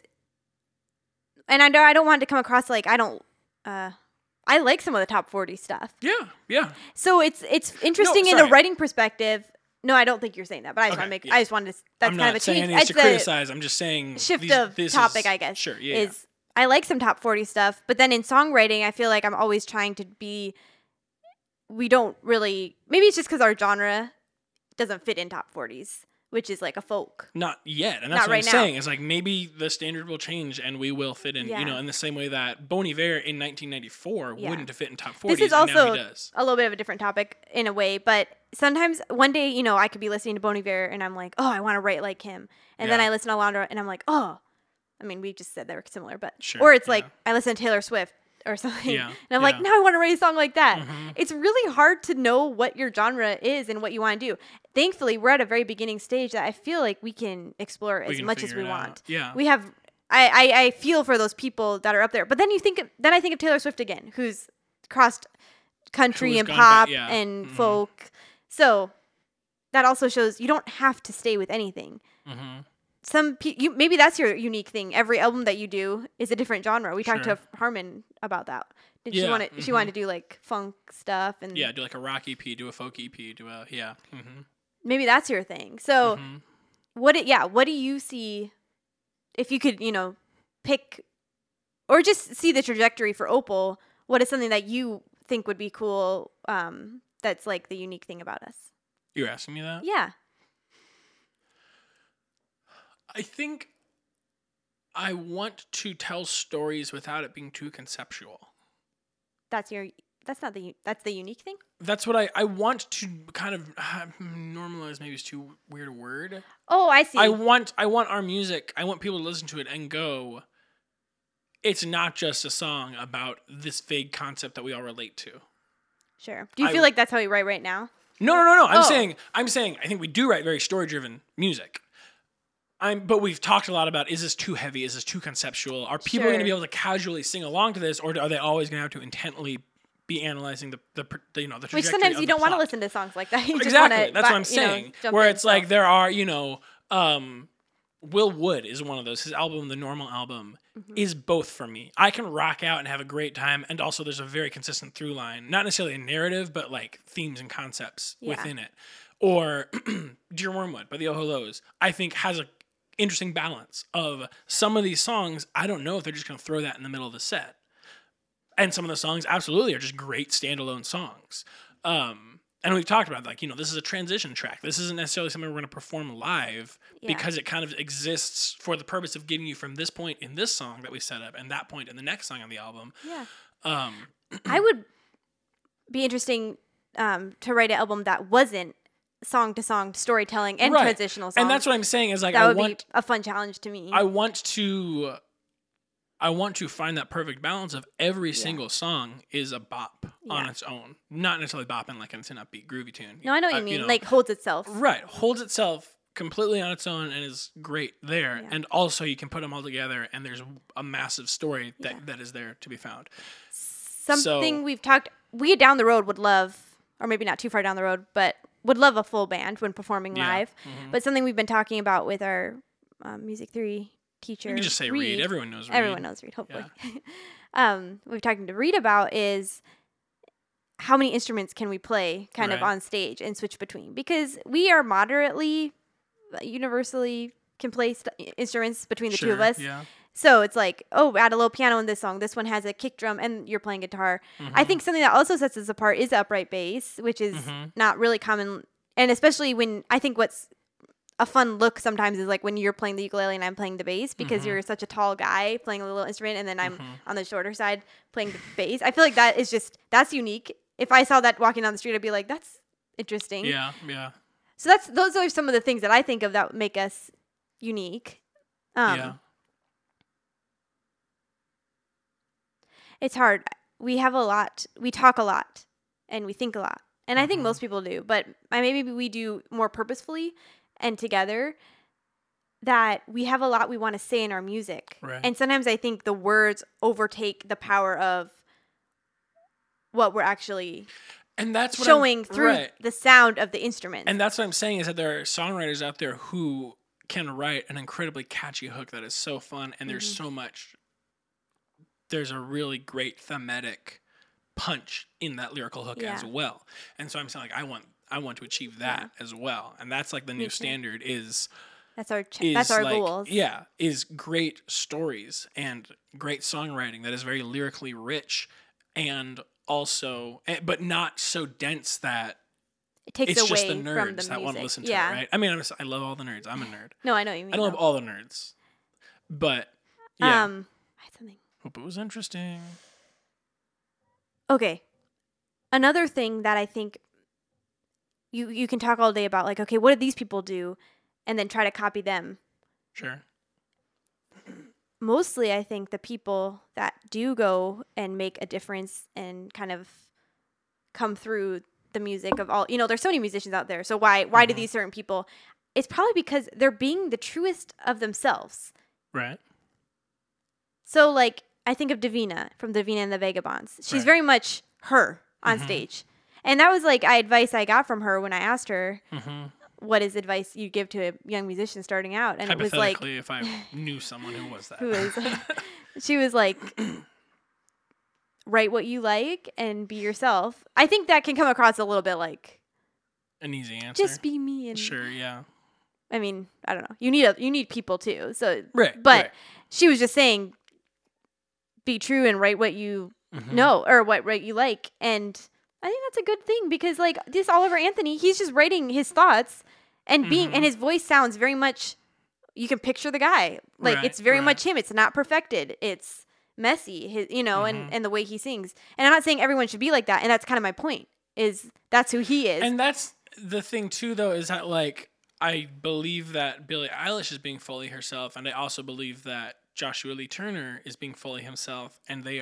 and I don't want it to come across like I like some of the top 40 stuff. Yeah, yeah. So it's interesting in the sorry. writing perspective. No, I don't think you're saying that, but I just Okay, want to make. yeah. I just wanted to. That's I'm kind not of a saying change. it's to the criticize. I'm just saying shift this of topic, I guess. Sure, yeah. Is I like some top 40 stuff, but then in songwriting, I feel like I'm always trying to be. We don't really. Maybe it's just because our genre doesn't fit in top 40s, which is like a folk. Not yet, and that's Not what I'm right now. saying. Is like maybe the standard will change, and we will fit in. Yeah. In the same way that Bon Iver in 1994 Yeah. wouldn't have fit in top 40s. This is and now also he does. a little bit of a different topic in a way, but sometimes one day, I could be listening to Bon Iver and I'm like, oh, I want to write like him. And then Yeah. I listen to Alondra and I'm like, oh, I mean, we just said they were similar, but, Sure, or it's yeah. like, I listen to Taylor Swift or something. Yeah, And I'm like, yeah. now I want to write a song like that. Mhm. It's really hard to know what your genre is and what you want to do. Thankfully, we're at a very beginning stage that I feel like we can explore We as can much as figure we it out. want. Yeah. We have, I feel for those people that are up there. But then I think of Taylor Swift again, who's crossed country Who's and gone pop back- yeah. and Mhm. folk. So that also shows you don't have to stay with anything. Mm-hmm. Maybe that's your unique thing. Every album that you do is a different genre. We talked Sure. to Harmon about that. She Yeah, wanted she wanted to do like funk stuff and Yeah, do like a rock EP, do a folk EP, yeah. Mm-hmm. maybe that's your thing. So Mhm. what do you see if you could, pick or just see the trajectory for Opal, what is something that you think would be cool that's like the unique thing about us? You're asking me that? Yeah. I think I want to tell stories without it being too conceptual. That's the unique thing? That's what I want to kind of normalize. Maybe it's too weird a word. Oh, I see. I want our music. I want people to listen to it and go, it's not just a song about this vague concept that we all relate to. Sure. Do you feel like that's how we write right now? No. Oh. I'm saying I think we do write very story-driven music. But we've talked a lot about, is this too heavy? Is this too conceptual? Are people Sure. going to be able to casually sing along to this, or are they always going to have to intently be analyzing the trajectory Which sometimes of you the don't want to plot? listen to songs like that. You just Exactly. wanna That's what I'm saying. jump Where in, it's so. like there are, Will Wood is one of those. His album, The Normal Album, Mm-hmm. is both for me. I can rock out and have a great time, and also there's a very consistent through line. Not necessarily a narrative, but like themes and concepts Yeah. within it. Or Dear Wormwood by the Oh-Hellos, I think has a interesting balance of some of these songs. I don't know if they're just going to throw that in the middle of the set. And some of the songs absolutely are just great standalone songs. And we've talked about, like, this is a transition track. This isn't necessarily something we're going to perform live because it kind of exists for the purpose of getting you from this point in this song that we set up and that point in the next song on the album. Yeah. Um, I would be interesting to write an album that wasn't song to song storytelling and Right. transitional songs. And that's what I'm saying is like, that I would want be a fun challenge to me. I want to I want to find that perfect balance of every single song is a bop on its own. Not necessarily bopping like it's an upbeat, groovy tune. No, I know what you mean. Like, holds itself. Right. Holds itself completely on its own and is great there. Yeah. And also you can put them all together and there's a massive story that is there to be found. Something we down the road would love, or maybe not too far down the road, but would love a full band when performing live. Mm-hmm. But something we've been talking about with our music theory teacher. You can just say Reed. Everyone knows Reed. Everyone knows Reed, hopefully. Yeah. We've talking to Reed about is how many instruments can we play kind of on stage and switch between? Because we are moderately, universally can play instruments between the two of us. Yeah. So it's like, oh, add a little piano in this song. This one has a kick drum and you're playing guitar. Mm-hmm. I think something that also sets us apart is the upright bass, which is not really common. And especially when I think what's a fun look sometimes is like when you're playing the ukulele and I'm playing the bass, because you're such a tall guy playing a little instrument and then I'm on the shorter side playing the bass. I feel like that is that's unique. If I saw that walking down the street, I'd be like, that's interesting. Yeah, yeah. So those are some of the things that I think of that make us unique. It's hard. We have a lot. We talk a lot and we think a lot. And I think most people do, but maybe we do more purposefully and together, that we have a lot we want to say in our music. Right. And sometimes I think the words overtake the power of what we're actually showing through the sound of the instrument. And that's what I'm saying, is that there are songwriters out there who can write an incredibly catchy hook that is so fun, and there's so much, there's a really great thematic punch in that lyrical hook as well. And so I'm saying, like, I want to achieve that as well. And that's like the new standard is that's our like, goals. Yeah, is great stories and great songwriting that is very lyrically rich, and also, but not so dense that it takes it's away just the nerds from the that want to listen to it, right? I mean, I love all the nerds. I'm a nerd. No, I know what you mean. I don't love all the nerds, but yeah. I had something. Hope it was interesting. Okay, another thing that I think you can talk all day about, like, okay, what did these people do, and then try to copy them. Sure. Mostly, I think the people that do go and make a difference and kind of come through the music of all, there's so many musicians out there. So why do these certain people? It's probably because they're being the truest of themselves. Right. So, like, I think of Davina from Davina and the Vagabonds. She's very much her on stage. And that was, like, advice I got from her when I asked her, what is advice you give to a young musician starting out? And it was like, if I knew someone who was that. She was like, write what you like and be yourself. I think that can come across a little bit like an easy answer. Just be me. And sure, yeah. I mean, I don't know. You need people too. So, but she was just saying, be true and write what you know, or what you like. And I think that's a good thing, because like this Oliver Anthony, he's just writing his thoughts and and his voice sounds very much, you can picture the guy. Like it's very much him. It's not perfected. It's messy, and the way he sings. And I'm not saying everyone should be like that. And that's kind of my point, is that's who he is. And that's the thing too, though, is that like, I believe that Billie Eilish is being fully herself. And I also believe that Joshua Lee Turner is being fully himself. And they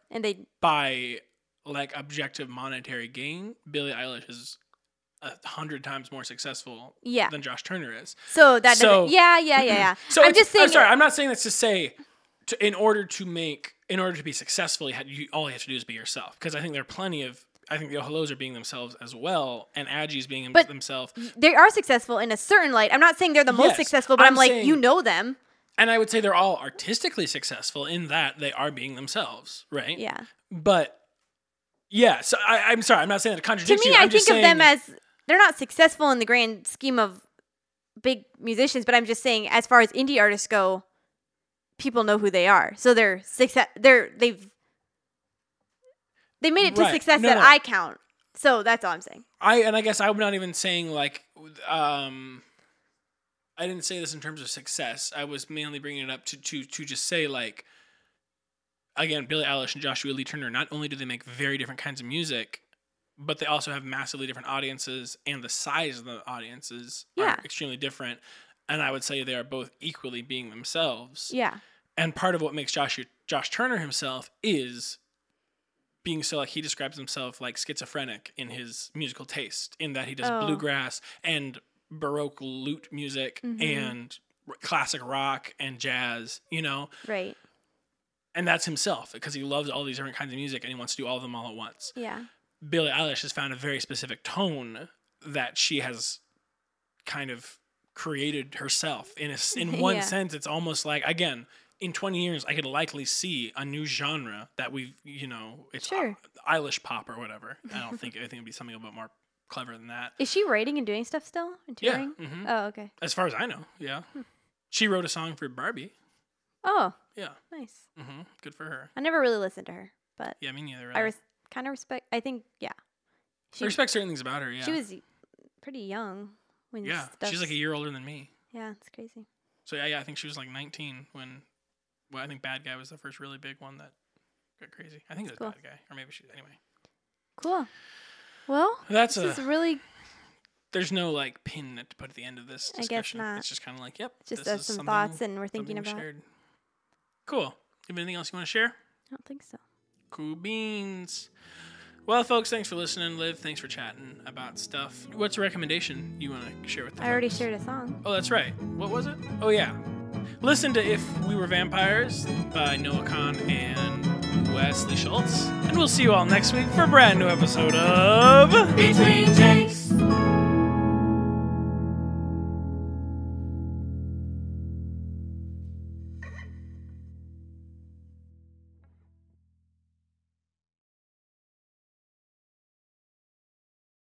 by like objective monetary gain, Billie Eilish is 100 times more successful than Josh Turner is. So that doesn't, yeah. So I'm just saying. I'm sorry, I'm not saying this to say, in order to be successful, all you have to do is be yourself. Because I think there are plenty of, I think the Oh Hellos are being themselves as well, and Aggies being themselves. They are successful in a certain light. I'm not saying they're the most successful, but I'm like, saying, them. And I would say they're all artistically successful in that they are being themselves, right? Yeah. But yeah, so I'm sorry, I'm not saying that it contradicts you. To me, I think of them as, they're not successful in the grand scheme of big musicians, but I'm just saying, as far as indie artists go, people know who they are. So they made it to success that I count. So that's all I'm saying. I guess I'm not even saying like, I didn't say this in terms of success. I was mainly bringing it up to just say, like, again, Billie Eilish and Joshua Lee Turner, not only do they make very different kinds of music, but they also have massively different audiences, and the size of the audiences are extremely different. And I would say they are both equally being themselves. Yeah. And part of what makes Josh Turner himself is being so, like, he describes himself like schizophrenic in his musical taste, in that he does bluegrass and Baroque lute music and classic rock and jazz, you know? Right. And that's himself, because he loves all these different kinds of music and he wants to do all of them all at once. Yeah. Billie Eilish has found a very specific tone that she has kind of created herself. In one sense, it's almost like, again, in 20 years, I could likely see a new genre that we've, you know, it's Eilish pop or whatever. I think it'd be something a bit more clever than that. Is she writing and doing stuff still? And touring? Yeah. Mm-hmm. Oh, okay. As far as I know, yeah. She wrote a song for Barbie. Oh. Yeah. Nice. Mm-hmm. Good for her. I never really listened to her, but yeah, me neither. Really. I kind of respect. I think, yeah. I respect certain things about her. Yeah. She was pretty young when. Yeah, she's like a year older than me. Yeah, it's crazy. So yeah, I think she was like 19 when. Well, I think Bad Guy was the first really big one that got crazy. I think it was Bad Guy, or maybe anyway. Cool. Well, this is really. There's no like pin to put at the end of this discussion. I guess not. It's just kind of like, yep. Just as some thoughts and we're thinking about. Shared. Cool. You have anything else you want to share? I don't think so. Cool beans. Well, folks, thanks for listening. Liv, thanks for chatting about stuff. What's a recommendation you want to share with the folks? I already shared a song. Oh, that's right. What was it? Oh, yeah. Listen to If We Were Vampires by Noah Kahn and Wesley Schultz. And we'll see you all next week for a brand new episode of Between Jakes.